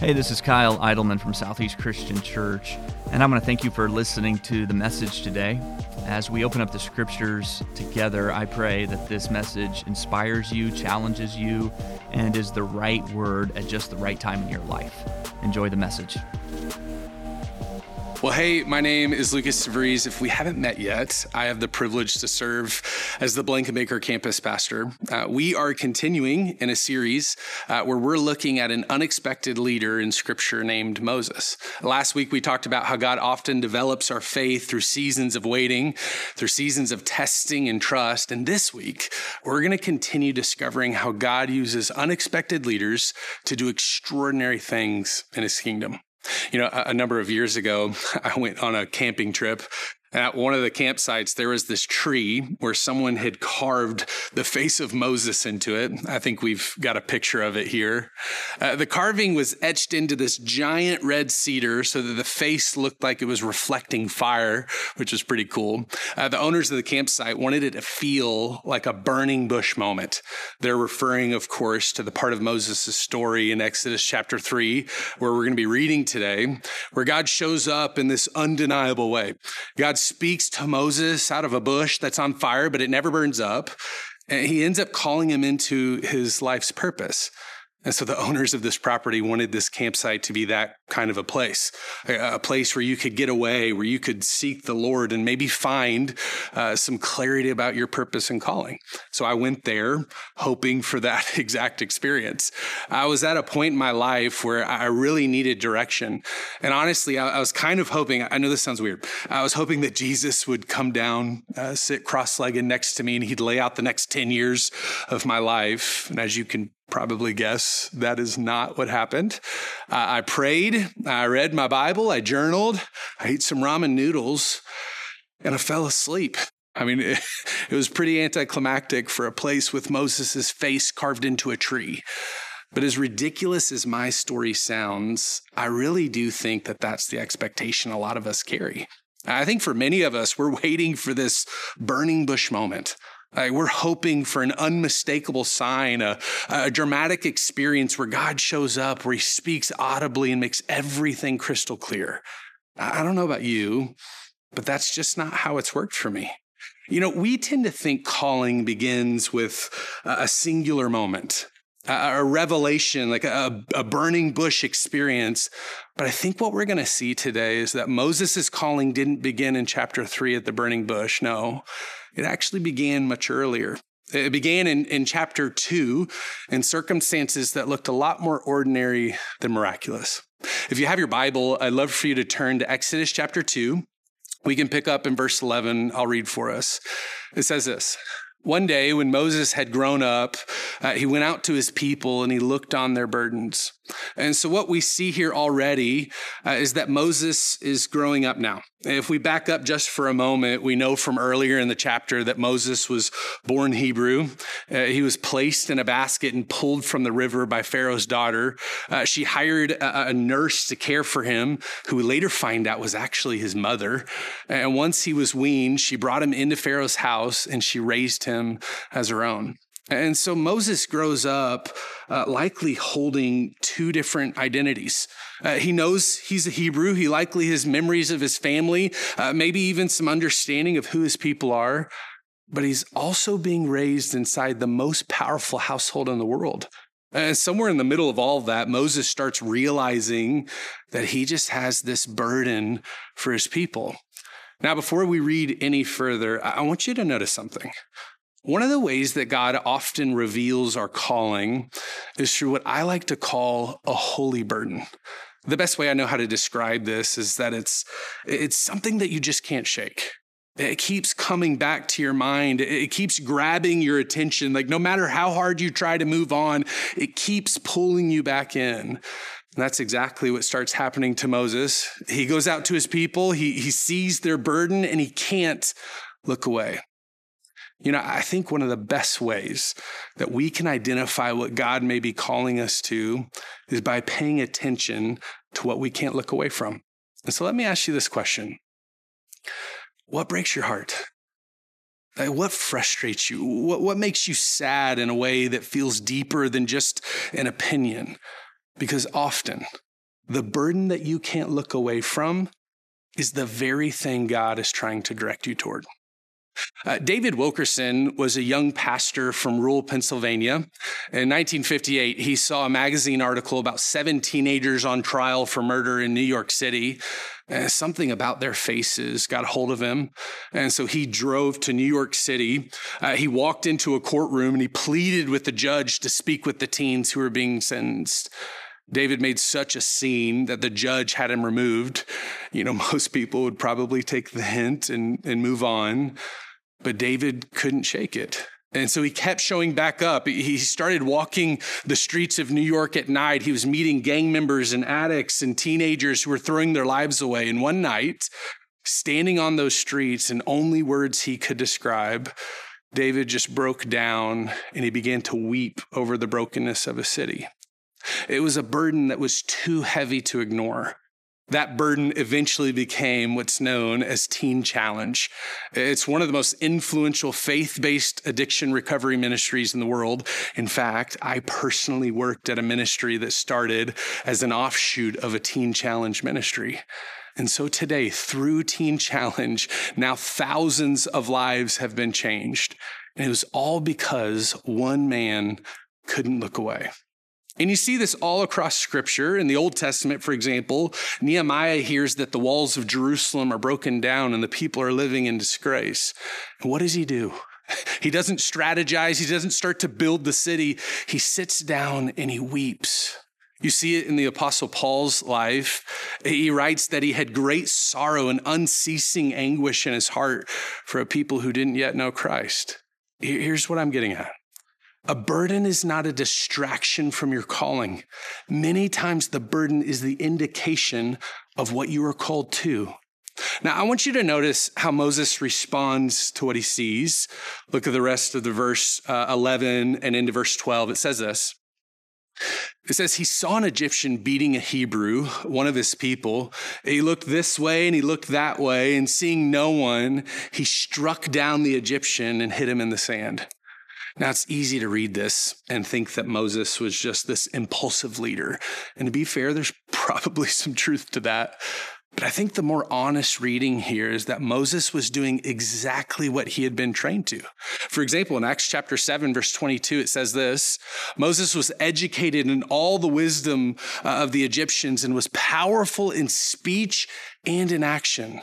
Hey, this is Kyle Eidelman from Southeast Christian Church, and I'm going to thank you for listening to the message today. As we open up the scriptures together, I pray that this message inspires you, challenges you, and is the right word at just the right time in your life. Enjoy the message. Well, hey, my name is Lucas DeVries. If we haven't met yet, I have the privilege to serve as the Blankenbaker campus pastor. We are continuing in a series where we're looking at an unexpected leader in Scripture named Moses. Last week, we talked about how God often develops our faith through seasons of waiting, through seasons of testing and trust. And this week, we're going to continue discovering how God uses unexpected leaders to do extraordinary things in his kingdom. You know, a number of years ago, I went on a camping trip. At one of the campsites, there was this tree where someone had carved the face of Moses into it. I think we've got a picture of it here. The carving was etched into this giant red cedar so that the face looked like it was reflecting fire, which was pretty cool. The owners of the campsite wanted it to feel like a burning bush moment. They're referring, of course, to the part of Moses' story in Exodus chapter 3, where we're going to be reading today, where God shows up in this undeniable way. God speaks to Moses out of a bush that's on fire, but it never burns up. And he ends up calling him into his life's purpose. And so the owners of this property wanted this campsite to be that kind of a place where you could get away, where you could seek the Lord and maybe find some clarity about your purpose and calling. So I went there hoping for that exact experience. I was at a point in my life where I really needed direction. And honestly, I was kind of hoping, I know this sounds weird, I was hoping that Jesus would come down, sit cross-legged next to me, and he'd lay out the next 10 years of my life. And as you can probably guess, that is not what happened. I prayed, I read my Bible, I journaled, I ate some ramen noodles, and I fell asleep. I mean, it was pretty anticlimactic for a place with Moses' face carved into a tree. But as ridiculous as my story sounds, I really do think that that's the expectation a lot of us carry. I think for many of us, we're waiting for this burning bush moment. We're hoping for an unmistakable sign, a dramatic experience where God shows up, where he speaks audibly and makes everything crystal clear. I don't know about you, but that's just not how it's worked for me. You know, we tend to think calling begins with a singular moment, a revelation, like a burning bush experience. But I think what we're going to see today is that Moses' calling didn't begin in chapter 3 at the burning bush. No, it actually began much earlier. It began in chapter 2 in circumstances that looked a lot more ordinary than miraculous. If you have your Bible, I'd love for you to turn to Exodus chapter 2. We can pick up in verse 11. I'll read for us. It says this. One day when Moses had grown up, he went out to his people and he looked on their burdens. And so what we see here already is that Moses is growing up now. If we back up just for a moment, we know from earlier in the chapter that Moses was born Hebrew. He was placed in a basket and pulled from the river by Pharaoh's daughter. She hired a nurse to care for him, who we later find out was actually his mother. And once he was weaned, she brought him into Pharaoh's house and she raised him as her own. And so Moses grows up likely holding two different identities. He knows he's a Hebrew. He likely has memories of his family, maybe even some understanding of who his people are. But he's also being raised inside the most powerful household in the world. And somewhere in the middle of all of that, Moses starts realizing that he just has this burden for his people. Now, before we read any further, I want you to notice something. One of the ways that God often reveals our calling is through what I like to call a holy burden. The best way I know how to describe this is that it's something that you just can't shake. It keeps coming back to your mind. It keeps grabbing your attention. Like no matter how hard you try to move on, it keeps pulling you back in. And that's exactly what starts happening to Moses. He goes out to his people, he sees their burden, and he can't look away. You know, I think one of the best ways that we can identify what God may be calling us to is by paying attention to what we can't look away from. And so let me ask you this question. What breaks your heart? What frustrates you? What makes you sad in a way that feels deeper than just an opinion? Because often The burden that you can't look away from is the very thing God is trying to direct you toward. David Wilkerson was a young pastor from rural Pennsylvania. In 1958, he saw a magazine article about 7 teenagers on trial for murder in New York City. Something about their faces got hold of him. And so he drove to New York City. He walked into a courtroom and he pleaded with the judge to speak with the teens who were being sentenced. David made such a scene that the judge had him removed. Most people would probably take the hint and move on, but David couldn't shake it. And so he kept showing back up. He started walking the streets of New York at night. He was meeting gang members and addicts and teenagers who were throwing their lives away. And one night, standing on those streets in only words he could describe, David just broke down and he began to weep over the brokenness of a city. It was a burden that was too heavy to ignore. That burden eventually became what's known as Teen Challenge. It's one of the most influential faith-based addiction recovery ministries in the world. In fact, I personally worked at a ministry that started as an offshoot of a Teen Challenge ministry. And so today, through Teen Challenge, now thousands of lives have been changed. And it was all because one man couldn't look away. And you see this all across Scripture. In the Old Testament, for example, Nehemiah hears that the walls of Jerusalem are broken down and the people are living in disgrace. And what does he do? He doesn't strategize. He doesn't start to build the city. He sits down and he weeps. You see it in the Apostle Paul's life. He writes that he had great sorrow and unceasing anguish in his heart for a people who didn't yet know Christ. Here's what I'm getting at. A burden is not a distraction from your calling. Many times the burden is the indication of what you are called to. Now, I want you to notice how Moses responds to what he sees. Look at the rest of the verse 11 and into verse 12. It says this. It says, he saw an Egyptian beating a Hebrew, one of his people. He looked this way and he looked that way, and seeing no one, he struck down the Egyptian and hit him in the sand. Now, it's easy to read this and think that Moses was just this impulsive leader. And to be fair, there's probably some truth to that. But I think the more honest reading here is that Moses was doing exactly what he had been trained to. For example, in Acts chapter 7, verse 22, it says this, Moses was educated in all the wisdom of the Egyptians and was powerful in speech and in action.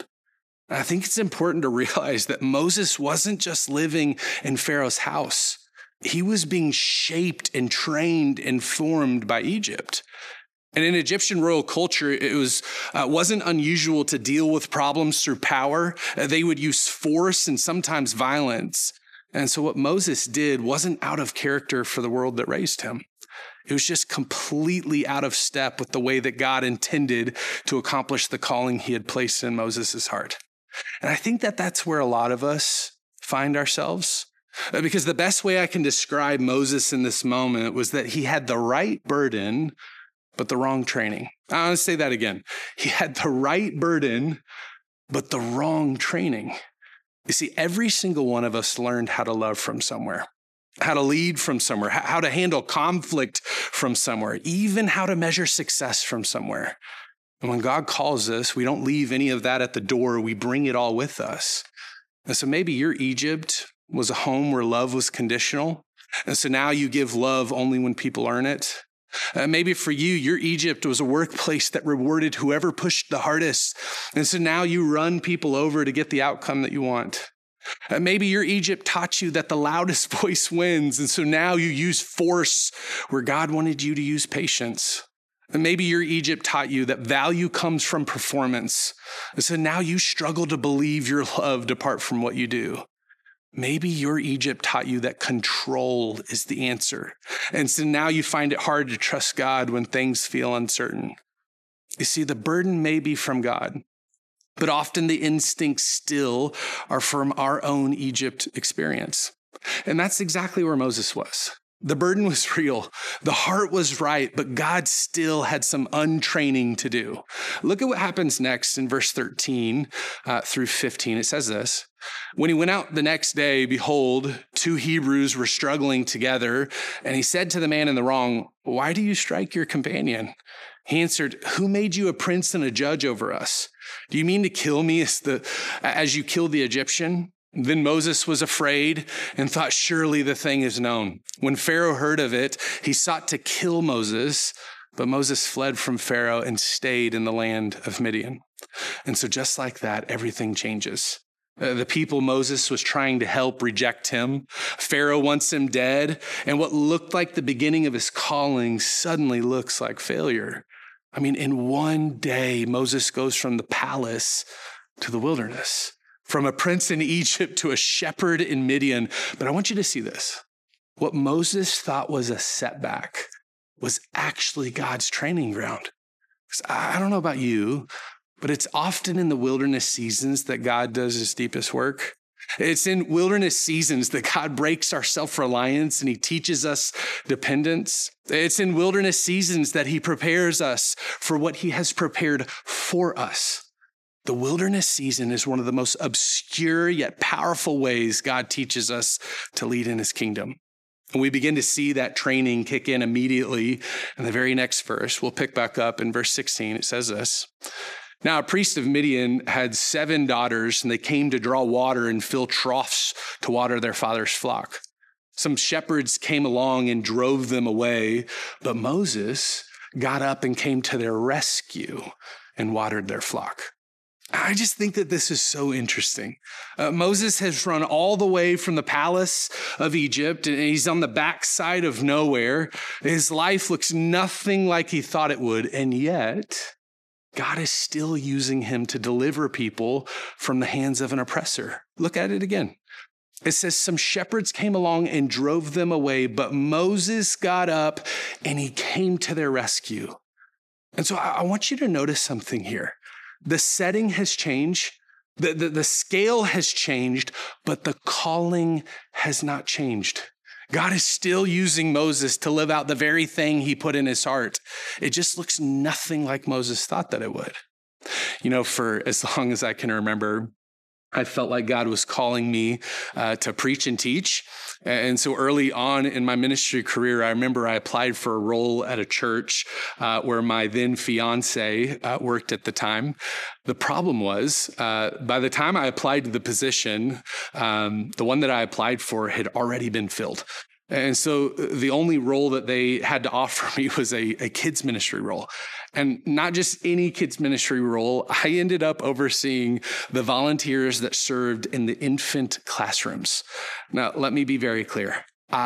I think it's important to realize that Moses wasn't just living in Pharaoh's house. He was being shaped and trained and formed by Egypt. And in Egyptian royal culture, it wasn't unusual to deal with problems through power. They would use force and sometimes violence. And so what Moses did wasn't out of character for the world that raised him. It was just completely out of step with the way that God intended to accomplish the calling he had placed in Moses' heart. And I think that that's where a lot of us find ourselves. Because the best way I can describe Moses in this moment was that he had the right burden, but the wrong training. I want to say that again. He had the right burden, but the wrong training. You see, every single one of us learned how to love from somewhere, how to lead from somewhere, how to handle conflict from somewhere, even how to measure success from somewhere. And when God calls us, we don't leave any of that at the door. We bring it all with us. And so maybe your Egypt was a home where love was conditional. And so now you give love only when people earn it. Maybe for you, your Egypt was a workplace that rewarded whoever pushed the hardest. And so now you run people over to get the outcome that you want. Maybe your Egypt taught you that the loudest voice wins. And so now you use force where God wanted you to use patience. And maybe your Egypt taught you that value comes from performance. And so now you struggle to believe you're loved apart from what you do. Maybe your Egypt taught you that control is the answer. And so now you find it hard to trust God when things feel uncertain. You see, the burden may be from God, but often the instincts still are from our own Egypt experience. And that's exactly where Moses was. The burden was real. The heart was right, but God still had some untraining to do. Look at what happens next in verse 13 through 15. It says this, when he went out the next day, behold, 2 Hebrews were struggling together. And he said to the man in the wrong, why do you strike your companion? He answered, "Who made you a prince and a judge over us? Do you mean to kill me as you killed the Egyptian?" Then Moses was afraid and thought, "Surely the thing is known." When Pharaoh heard of it, he sought to kill Moses, but Moses fled from Pharaoh and stayed in the land of Midian. And so just like that, everything changes. The people Moses was trying to help reject him. Pharaoh wants him dead. And what looked like the beginning of his calling suddenly looks like failure. I mean, in one day, Moses goes from the palace to the wilderness, from a prince in Egypt to a shepherd in Midian. But I want you to see this. What Moses thought was a setback was actually God's training ground. I don't know about you, but it's often in the wilderness seasons that God does his deepest work. It's in wilderness seasons that God breaks our self-reliance and he teaches us dependence. It's in wilderness seasons that he prepares us for what he has prepared for us. The wilderness season is one of the most obscure yet powerful ways God teaches us to lead in his kingdom. And we begin to see that training kick in immediately in the very next verse. We'll pick back up in verse 16. It says this. Now, a priest of Midian had 7 daughters, and they came to draw water and fill troughs to water their father's flock. Some shepherds came along and drove them away, but Moses got up and came to their rescue and watered their flock. I just think that this is so interesting. Moses has run all the way from the palace of Egypt, and he's on the backside of nowhere. His life looks nothing like he thought it would, and yet God is still using him to deliver people from the hands of an oppressor. Look at it again. It says some shepherds came along and drove them away, but Moses got up and he came to their rescue. And so I want you to notice something here. The setting has changed. The scale has changed, but the calling has not changed. God is still using Moses to live out the very thing he put in his heart. It just looks nothing like Moses thought that it would. You know, for as long as I can remember, I felt like God was calling me to preach and teach. And so early on in my ministry career, I remember I applied for a role at a church where my then fiance worked at the time. The problem was, by the time I applied to the position, the one that I applied for had already been filled. And so the only role that they had to offer me was a kids ministry role. And not just any kids ministry role. I ended up overseeing the volunteers that served in the infant classrooms. Now, let me be very clear.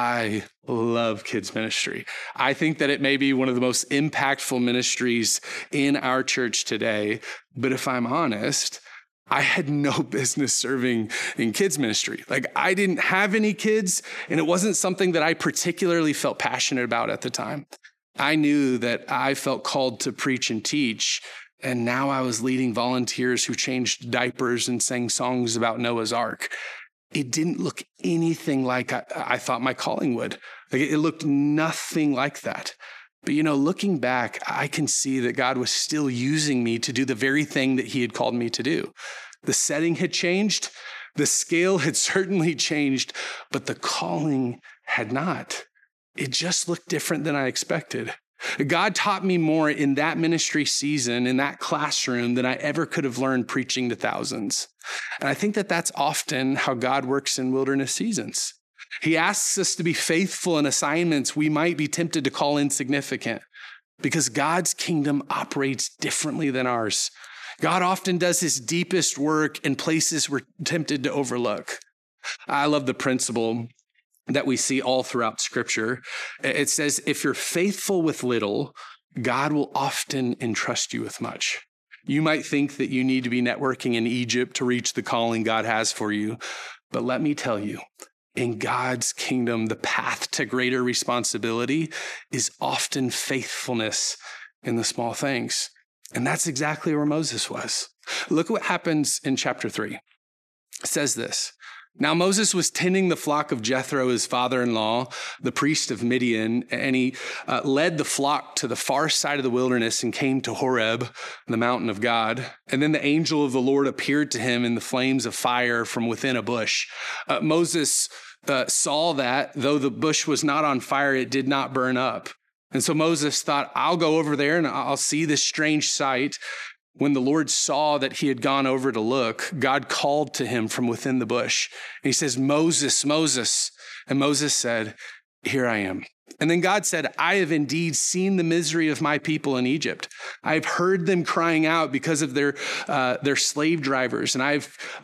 I love kids ministry. I think that it may be one of the most impactful ministries in our church today. But if I'm honest, I had no business serving in kids ministry. Like, I didn't have any kids, and it wasn't something that I particularly felt passionate about at the time. I knew that I felt called to preach and teach, and now I was leading volunteers who changed diapers and sang songs about Noah's Ark. It didn't look anything like I thought my calling would. Like, it looked nothing like that. But, you know, looking back, I can see that God was still using me to do the very thing that he had called me to do. The setting had changed. The scale had certainly changed, but the calling had not. It just looked different than I expected. God taught me more in that ministry season, in that classroom, than I ever could have learned preaching to thousands. And I think that that's often how God works in wilderness seasons. He asks us to be faithful in assignments we might be tempted to call insignificant, because God's kingdom operates differently than ours. God often does his deepest work in places we're tempted to overlook. I love the principle that we see all throughout Scripture. It says, if you're faithful with little, God will often entrust you with much. You might think that you need to be networking in Egypt to reach the calling God has for you, but let me tell you, in God's kingdom, the path to greater responsibility is often faithfulness in the small things. And that's exactly where Moses was. Look what happens in chapter 3. It says this. Now Moses was tending the flock of Jethro, his father-in-law, the priest of Midian, and he led the flock to the far side of the wilderness and came to Horeb, the mountain of God. And then the angel of the Lord appeared to him in the flames of fire from within a bush. Moses saw that though the bush was not on fire, it did not burn up. And so Moses thought, I'll go over there and I'll see this strange sight. When the Lord saw that he had gone over to look, God called to him from within the bush. And he says, Moses, Moses. And Moses said, here I am. And then God said, I have indeed seen the misery of my people in Egypt. I've heard them crying out because of their slave drivers, and I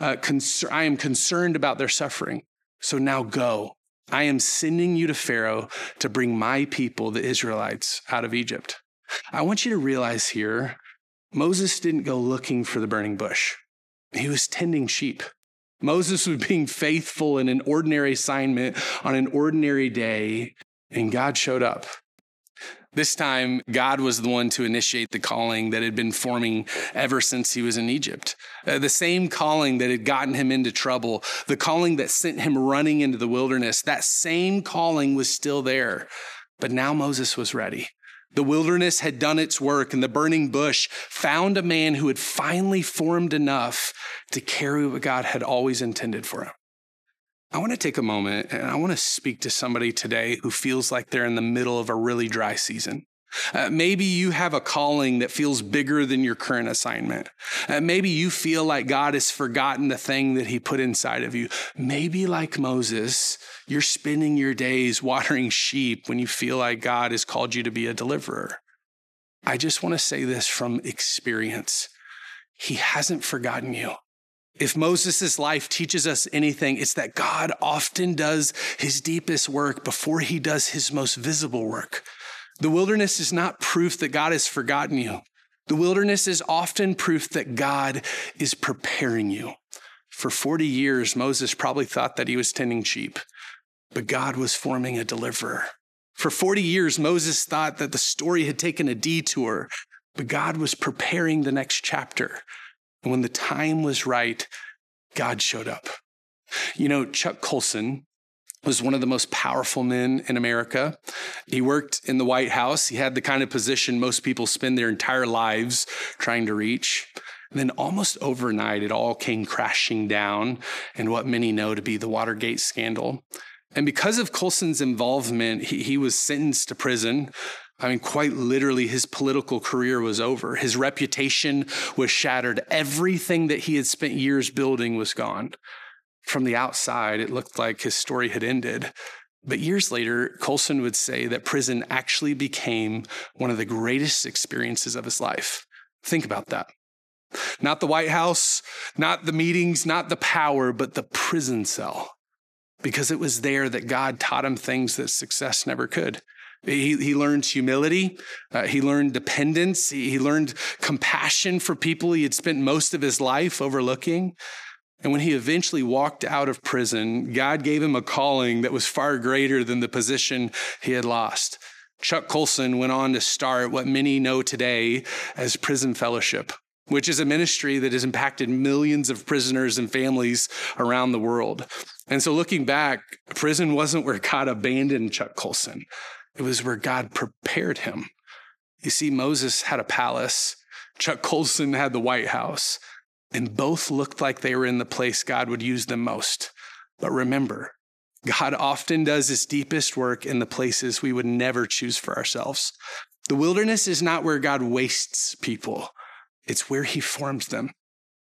am concerned about their suffering. So now go. I am sending you to Pharaoh to bring my people, the Israelites, out of Egypt. I want you to realize here, Moses didn't go looking for the burning bush. He was tending sheep. Moses was being faithful in an ordinary assignment on an ordinary day, and God showed up. This time, God was the one to initiate the calling that had been forming ever since he was in Egypt. The same calling that had gotten him into trouble, the calling that sent him running into the wilderness, that same calling was still there. But now Moses was ready. The wilderness had done its work, and the burning bush found a man who had finally formed enough to carry what God had always intended for him. I want to take a moment and I want to speak to somebody today who feels like they're in the middle of a really dry season. Maybe you have a calling that feels bigger than your current assignment. Maybe you feel like God has forgotten the thing that he put inside of you. Maybe like Moses, you're spending your days watering sheep when you feel like God has called you to be a deliverer. I just want to say this from experience. He hasn't forgotten you. If Moses' life teaches us anything, it's that God often does his deepest work before he does his most visible work. The wilderness is not proof that God has forgotten you. The wilderness is often proof that God is preparing you. For 40 years, Moses probably thought that he was tending sheep, but God was forming a deliverer. For 40 years, Moses thought that the story had taken a detour, but God was preparing the next chapter. And when the time was right, God showed up. You know, Chuck Colson was one of the most powerful men in America. He worked in the White House. He had the kind of position most people spend their entire lives trying to reach. And then almost overnight, it all came crashing down in what many know to be the Watergate scandal. And because of Colson's involvement, he was sentenced to prison. I mean, quite literally, his political career was over. His reputation was shattered. Everything that he had spent years building was gone. From the outside, it looked like his story had ended. But years later, Colson would say that prison actually became one of the greatest experiences of his life. Think about that. Not the White House, not the meetings, not the power, but the prison cell. Because it was there that God taught him things that success never could. He learned humility. He learned dependence. He learned compassion for people he had spent most of his life overlooking. And when he eventually walked out of prison, God gave him a calling that was far greater than the position he had lost. Chuck Colson went on to start what many know today as Prison Fellowship, which is a ministry that has impacted millions of prisoners and families around the world. And so looking back, prison wasn't where God abandoned Chuck Colson. It was where God prepared him. You see, Moses had a palace. Chuck Colson had the White House. And both looked like they were in the place God would use them most. But remember, God often does his deepest work in the places we would never choose for ourselves. The wilderness is not where God wastes people. It's where he forms them.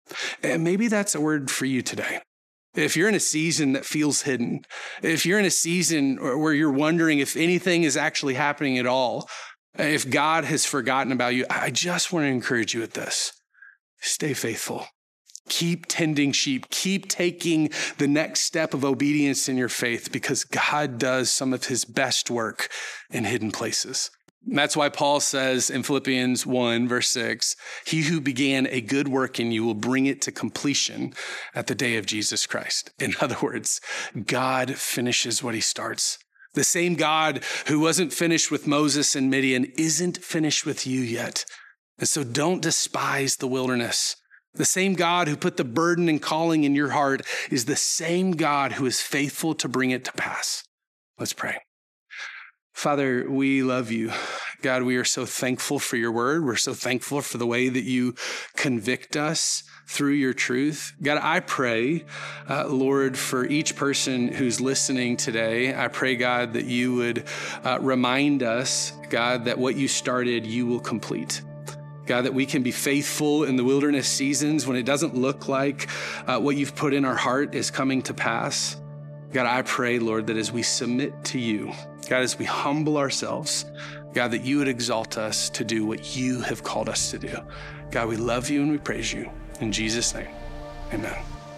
And maybe that's a word for you today. If you're in a season that feels hidden, if you're in a season where you're wondering if anything is actually happening at all, if God has forgotten about you, I just want to encourage you with this. Stay faithful. Keep tending sheep. Keep taking the next step of obedience in your faith because God does some of his best work in hidden places. And that's why Paul says in Philippians 1, verse 6, he who began a good work in you will bring it to completion at the day of Jesus Christ. In other words, God finishes what he starts. The same God who wasn't finished with Moses and Midian isn't finished with you yet. And so don't despise the wilderness. The same God who put the burden and calling in your heart is the same God who is faithful to bring it to pass. Let's pray. Father, we love you, God, we are so thankful for your word. We're so thankful for the way that you convict us through your truth. God, I pray, Lord, for each person who's listening today, I pray, God, that you would remind us, God, that what you started, you will complete. God, that we can be faithful in the wilderness seasons when it doesn't look like what you've put in our heart is coming to pass. God, I pray, Lord, that as we submit to you, God, as we humble ourselves, God, that you would exalt us to do what you have called us to do. God, we love you and we praise you. In Jesus' name, amen.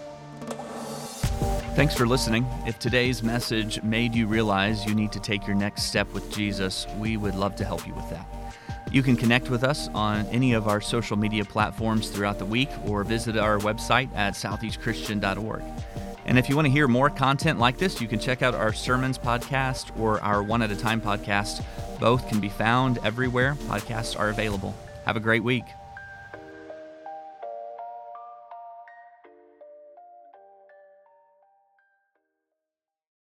Thanks for listening. If today's message made you realize you need to take your next step with Jesus, we would love to help you with that. You can connect with us on any of our social media platforms throughout the week or visit our website at southeastchristian.org. And if you want to hear more content like this, you can check out our Sermons podcast or our One at a Time podcast. Both can be found everywhere podcasts are available. Have a great week.